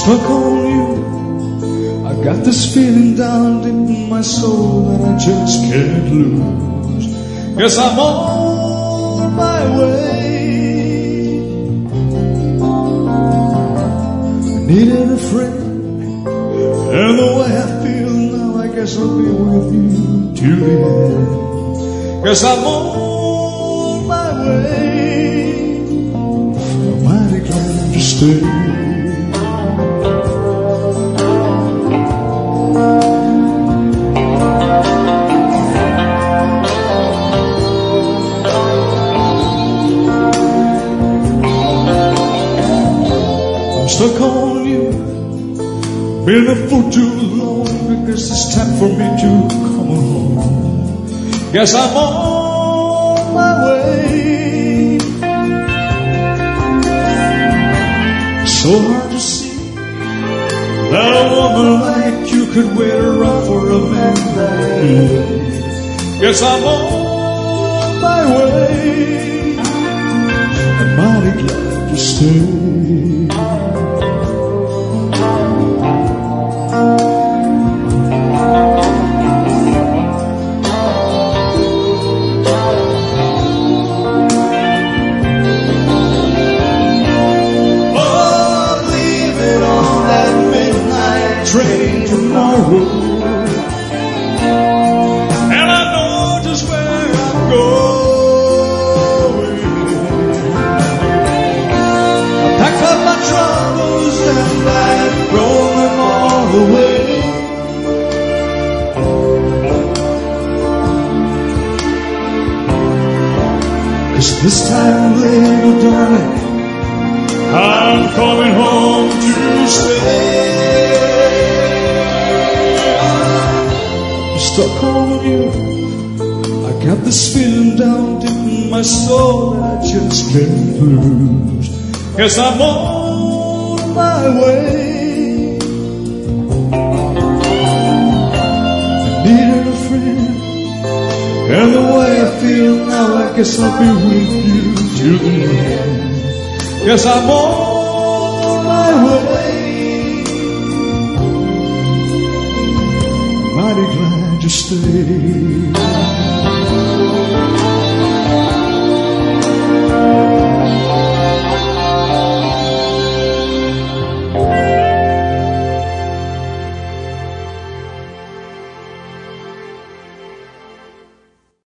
stuck on you. I got this feeling down deep in my soul that I just can't lose. Yes, I'm on my way. I needed a friend, and the way I feel now, I guess I'll be with you till the end. Yes, I'm on my way. I'm mighty glad to stay. Stuck on you, been a fool too long. I guess it's time for me to come home. Guess I'm on my way. So hard to see that a woman like you could wait around for a man like me. Guess I'm on my way. I'm mighty glad to stay. Train tomorrow, and I know just where I'm going. I packed up my troubles and I throw them all away. Cause this time, little darling, I'm coming home to stay. Stuck on you, I got this feeling down deep in my soul that I just can't lose. Guess I'm on my way. I needed a friend, and the way I feel now, I guess I'll be with you till the end. Guess I'm on my way. Mighty glad to stay.